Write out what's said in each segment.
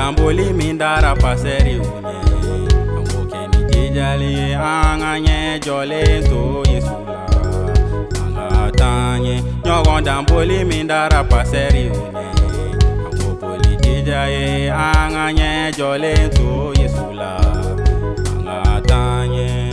damboli mindara paseri unye Angoke ni jijali anganye jole to Yesula Anga tanye nyogon damboli mindara paseri unye Angopoli jijali anganye jole to Yesula Anga tanye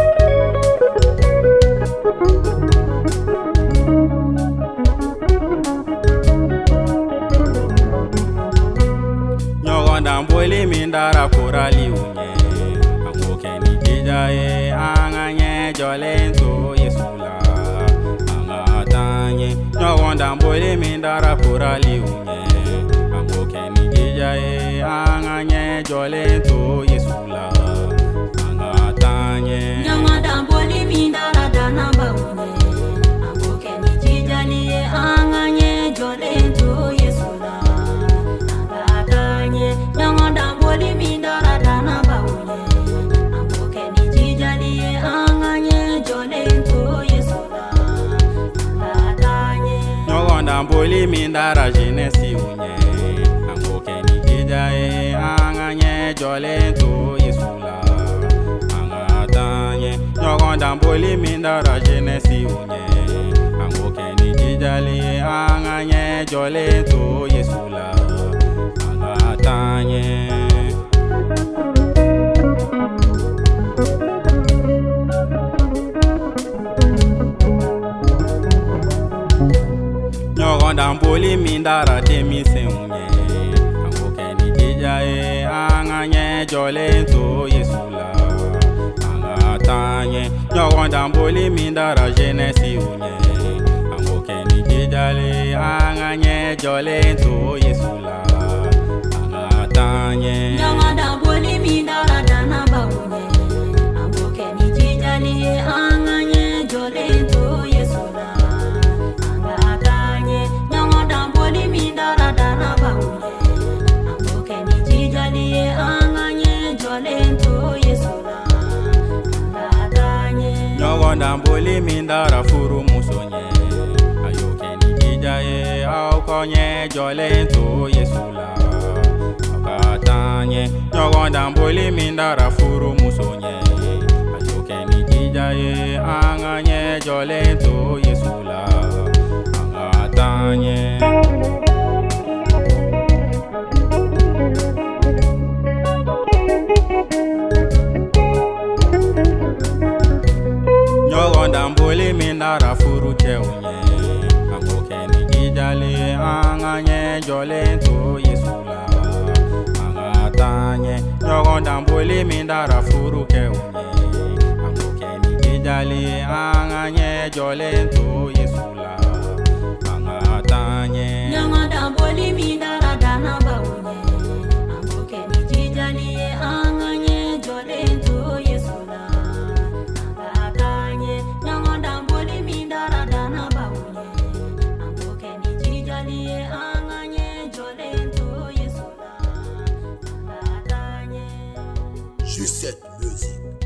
Damboli mindara korali unye Angoke ni jijaye anganye jole to Yesula Anga tanye nyogon damboli mindara korali unye Angoke ni jijaye anganye jole to Yesula Anga tanye nyogon damboli mindara danamba unye Angoke ni jijaye anganye jole to Yesula Nyango damboli mindara dana baunye Angoke ni jijali anganye jole to Yesula Ngatanye Nyogo damboli mindara jenesi unye Angoke ni jijali anganye jole to Yesula Ngatanye Nyogo damboli mindara jenesi unye Angoke ni jijali anganye jole to Yesula Ngatanye Nyogon damboli mindara demise unye Angoke ni jijaye anganye jole to Yesula Ngatanye Nyogon damboli mindara jenesi unye Angoke ni jijale anganye jole to Yesula Ngatanye Nyango damboli mindara dana baunye Angoke ni jijali anganye jole to Yesula Ngatanye Nyango damboli mindara dana baunye Angoke ni jijali anganye jole to Yesula Ngatanye Nyogon damboli mindara furu musonye Ayoke ni jijaye aukonye jole to Yesula Ngatanye Nyogon damboli mindara furu musonye Ayoke ni jijaye anganye jole to Yesula Ngatanye Nyogon damboli mindara furu che unye Angoke ni jijali anganye jole to Yesula Ngatanye Nyogon damboli mindara furu ke unye Angoke ni jijali anganye jole to Yesula Ngatanye Nyango damboli mindara dana baunye Angoke ni jijali anganye jole to Yesula Ngatanye Nyango damboli mindara dana baunye Angoke ni jijali anganye jole to Yesula Ngatanye J7 Music.